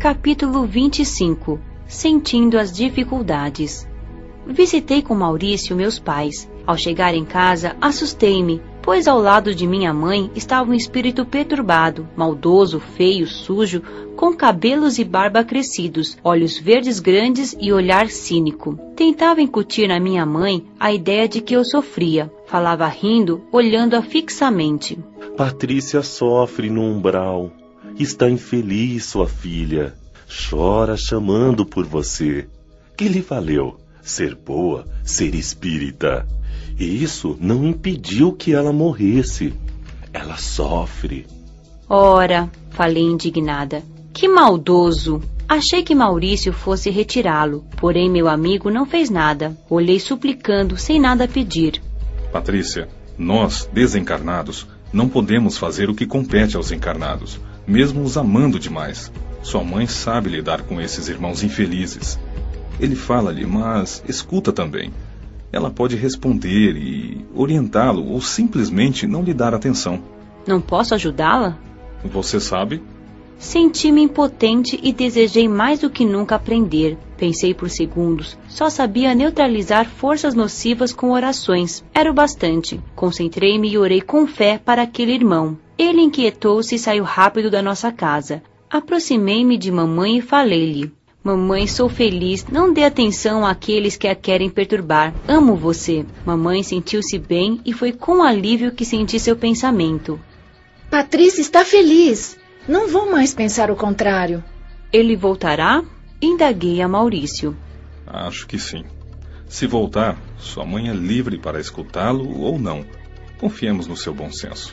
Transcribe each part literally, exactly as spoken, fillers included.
Capítulo vinte e cinco. Sentindo as dificuldades. Visitei com Maurício meus pais. Ao chegar em casa, assustei-me, pois ao lado de minha mãe estava um espírito perturbado, maldoso, feio, sujo, com cabelos e barba crescidos, olhos verdes grandes e olhar cínico. Tentava incutir na minha mãe a ideia de que eu sofria. Falava rindo, olhando-a fixamente. Patrícia sofre no umbral. Está infeliz, sua filha. Chora chamando por você. Que lhe valeu ser boa, ser espírita? E isso não impediu que ela morresse. Ela sofre. Ora, falei indignada, que maldoso! Achei que Maurício fosse retirá-lo, porém meu amigo não fez nada. Olhei suplicando, sem nada pedir. Patrícia, nós, desencarnados, não podemos fazer o que compete aos encarnados, mesmo os amando demais. Sua mãe sabe lidar com esses irmãos infelizes. Ele fala-lhe, mas escuta também. Ela pode responder e orientá-lo ou simplesmente não lhe dar atenção. Não posso ajudá-la? Você sabe? Senti-me impotente e desejei mais do que nunca aprender. Pensei por segundos. Só sabia neutralizar forças nocivas com orações. Era o bastante. Concentrei-me e orei com fé para aquele irmão. Ele inquietou-se e saiu rápido da nossa casa. Aproximei-me de mamãe e falei-lhe. Mamãe, sou feliz, não dê atenção àqueles que a querem perturbar. Amo você. Mamãe sentiu-se bem e foi com alívio que senti seu pensamento. Patrícia está feliz. Não vou mais pensar o contrário. Ele voltará? Indaguei a Maurício. Acho que sim. Se voltar, sua mãe é livre para escutá-lo ou não. Confiemos no seu bom senso.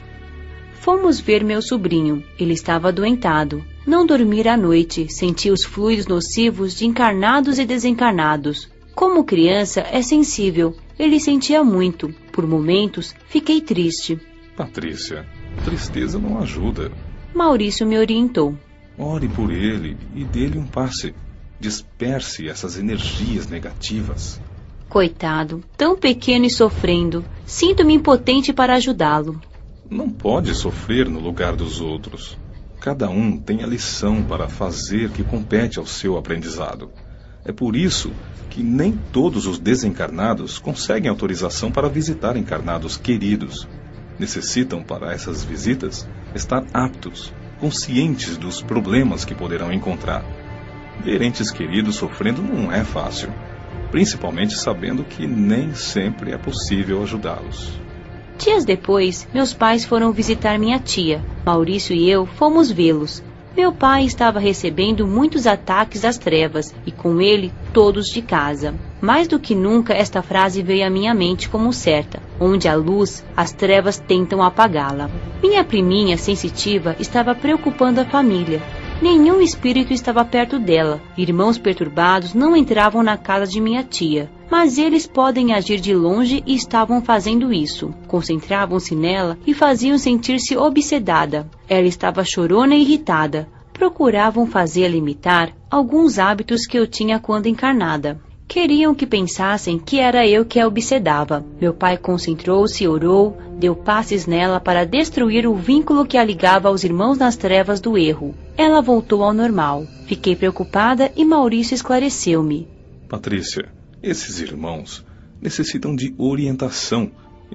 Fomos ver meu sobrinho. Ele estava adoentado. Não dormira à noite, sentia os fluidos nocivos de encarnados e desencarnados. Como criança, é sensível. Ele sentia muito. Por momentos, fiquei triste. Patrícia, tristeza não ajuda. Maurício me orientou. Ore por ele e dê-lhe um passe. Disperse essas energias negativas. Coitado, tão pequeno e sofrendo. Sinto-me impotente para ajudá-lo. Não pode sofrer no lugar dos outros. Cada um tem a lição para fazer que compete ao seu aprendizado. É por isso que nem todos os desencarnados conseguem autorização para visitar encarnados queridos. Necessitam, para essas visitas, estar aptos, conscientes dos problemas que poderão encontrar. Ver entes queridos sofrendo não é fácil, principalmente sabendo que nem sempre é possível ajudá-los. Dias depois, meus pais foram visitar minha tia. Maurício e eu fomos vê-los. Meu pai estava recebendo muitos ataques das trevas, e com ele todos de casa. Mais do que nunca esta frase veio à minha mente como certa. Onde há luz, as trevas tentam apagá-la. Minha priminha sensitiva estava preocupando a família. Nenhum espírito estava perto dela. Irmãos perturbados não entravam na casa de minha tia. Mas eles podem agir de longe e estavam fazendo isso. Concentravam-se nela e faziam sentir-se obsedada. Ela estava chorona e irritada. Procuravam fazê-la imitar alguns hábitos que eu tinha quando encarnada. Queriam que pensassem que era eu que a obsedava. Meu pai concentrou-se e orou, deu passes nela para destruir o vínculo que a ligava aos irmãos nas trevas do erro. Ela voltou ao normal. Fiquei preocupada e Maurício esclareceu-me. Patrícia, esses irmãos necessitam de orientação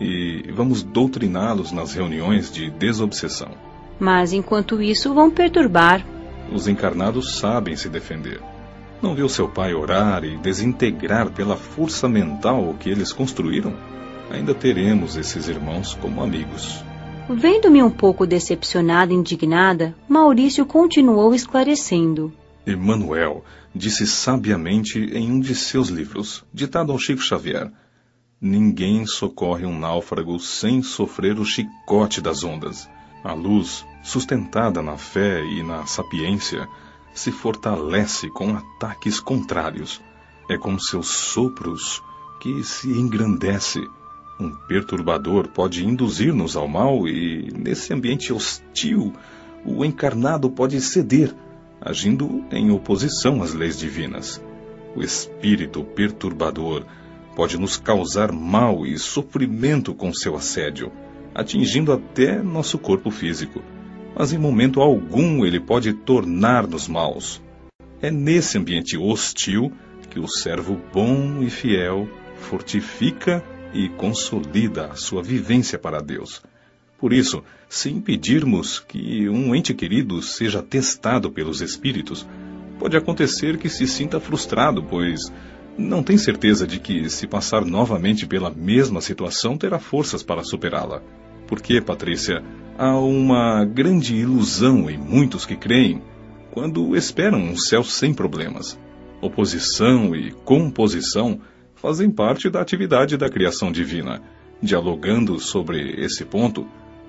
e vamos doutriná-los nas reuniões de desobsessão. Mas enquanto isso vão perturbar. Os encarnados sabem se defender. Não viu seu pai orar e desintegrar pela força mental o que eles construíram? Ainda teremos esses irmãos como amigos. Vendo-me um pouco decepcionada e indignada, Maurício continuou esclarecendo. Emmanuel disse sabiamente em um de seus livros, ditado ao Chico Xavier: ninguém socorre um náufrago sem sofrer o chicote das ondas. A luz, sustentada na fé e na sapiência, se fortalece com ataques contrários. É com seus sopros que se engrandece. Um perturbador pode induzir-nos ao mal e, nesse ambiente hostil, o encarnado pode ceder, agindo em oposição às leis divinas. O espírito perturbador pode nos causar mal e sofrimento com seu assédio, atingindo até nosso corpo físico. Mas em momento algum ele pode tornar-nos maus. É nesse ambiente hostil que o servo bom e fiel fortifica e consolida a sua vivência para Deus. Por isso, se impedirmos que um ente querido seja testado pelos espíritos, pode acontecer que se sinta frustrado, pois não tem certeza de que, se passar novamente pela mesma situação, terá forças para superá-la. Porque, Patrícia, há uma grande ilusão em muitos que creem quando esperam um céu sem problemas. Oposição e composição fazem parte da atividade da criação divina. Dialogando sobre esse ponto,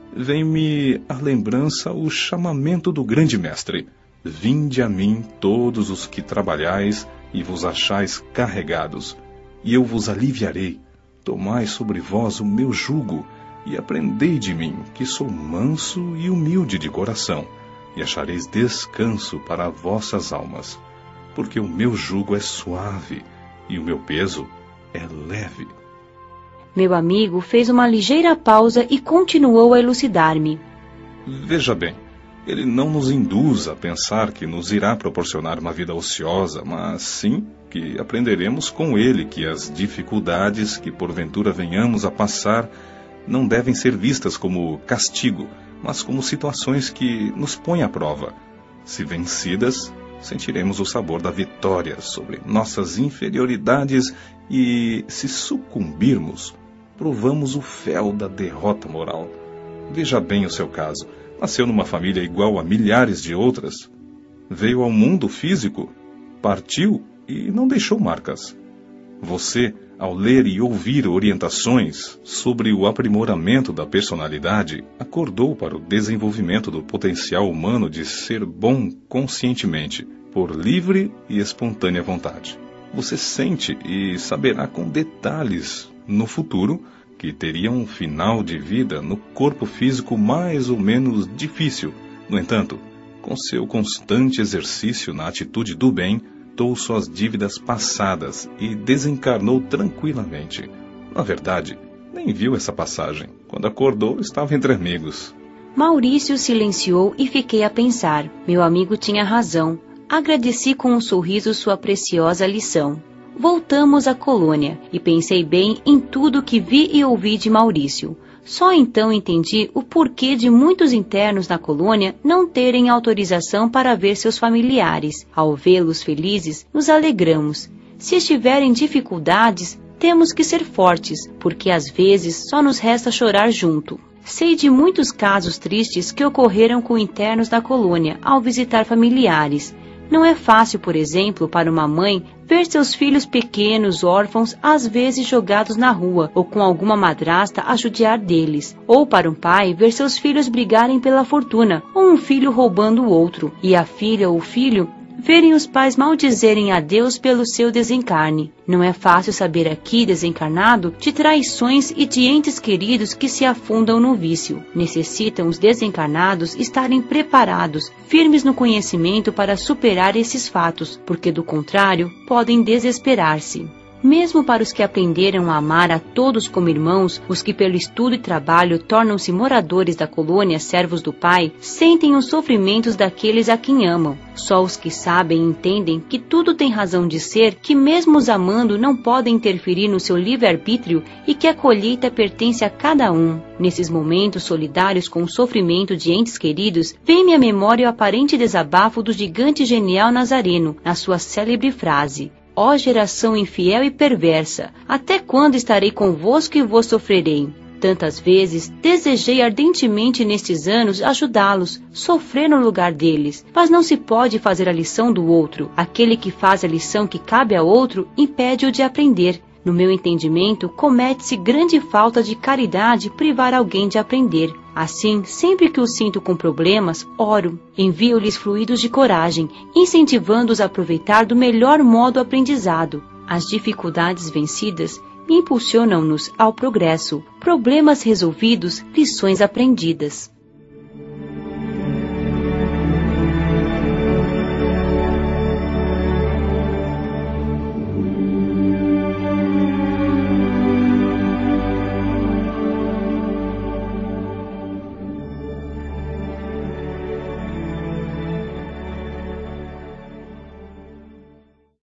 vem-me à lembrança o chamamento do grande mestre: vinde a mim todos os que trabalhais e vos achais carregados, e eu vos aliviarei. Tomai sobre vós o meu jugo, e aprendei de mim, que sou manso e humilde de coração, e achareis descanso para vossas almas. Porque o meu jugo é suave, e o meu peso é leve. Meu amigo fez uma ligeira pausa e continuou a elucidar-me. Veja bem, ele não nos induz a pensar que nos irá proporcionar uma vida ociosa, mas sim que aprenderemos com ele que as dificuldades que porventura venhamos a passar não devem ser vistas como castigo, mas como situações que nos põem à prova. Se vencidas, sentiremos o sabor da vitória sobre nossas inferioridades e, se sucumbirmos, provamos o fel da derrota moral. Veja bem o seu caso. Nasceu numa família igual a milhares de outras. Veio ao mundo físico, partiu e não deixou marcas. Você, ao ler e ouvir orientações sobre o aprimoramento da personalidade, acordou para o desenvolvimento do potencial humano de ser bom conscientemente, por livre e espontânea vontade. Você sente e saberá com detalhes, no futuro, que teria um final de vida no corpo físico mais ou menos difícil. No entanto, com seu constante exercício na atitude do bem, quitou suas dívidas passadas e desencarnou tranquilamente. Na verdade, nem viu essa passagem. Quando acordou, estava entre amigos. Maurício silenciou e fiquei a pensar. Meu amigo tinha razão. Agradeci com um sorriso sua preciosa lição. Voltamos à colônia e pensei bem em tudo que vi e ouvi de Maurício. Só então entendi o porquê de muitos internos na colônia não terem autorização para ver seus familiares. Ao vê-los felizes, nos alegramos. Se estiverem dificuldades, temos que ser fortes, porque às vezes só nos resta chorar junto. Sei de muitos casos tristes que ocorreram com internos da colônia ao visitar familiares. Não é fácil, por exemplo, para uma mãe ver seus filhos pequenos, órfãos, às vezes jogados na rua, ou com alguma madrasta a judiar deles. Ou para um pai ver seus filhos brigarem pela fortuna, ou um filho roubando o outro, e a filha ou o filho verem os pais maldizerem a Deus pelo seu desencarne. Não é fácil saber aqui, desencarnado, de traições e de entes queridos que se afundam no vício. Necessitam os desencarnados estarem preparados, firmes no conhecimento para superar esses fatos, porque do contrário, podem desesperar-se. Mesmo para os que aprenderam a amar a todos como irmãos, os que pelo estudo e trabalho tornam-se moradores da colônia servos do Pai, sentem os sofrimentos daqueles a quem amam. Só os que sabem e entendem que tudo tem razão de ser, que mesmo os amando não podem interferir no seu livre-arbítrio e que a colheita pertence a cada um. Nesses momentos solidários com o sofrimento de entes queridos, vem-me à memória o aparente desabafo do gigante genial Nazareno, na sua célebre frase: ó geração infiel e perversa, até quando estarei convosco e vos sofrerei? Tantas vezes desejei ardentemente nestes anos ajudá-los, sofrer no lugar deles, mas não se pode fazer a lição do outro. Aquele que faz a lição que cabe a outro impede-o de aprender. No meu entendimento, comete-se grande falta de caridade privar alguém de aprender. Assim, sempre que os sinto com problemas, oro, envio-lhes fluidos de coragem, incentivando-os a aproveitar do melhor modo o aprendizado. As dificuldades vencidas impulsionam-nos ao progresso, problemas resolvidos, lições aprendidas.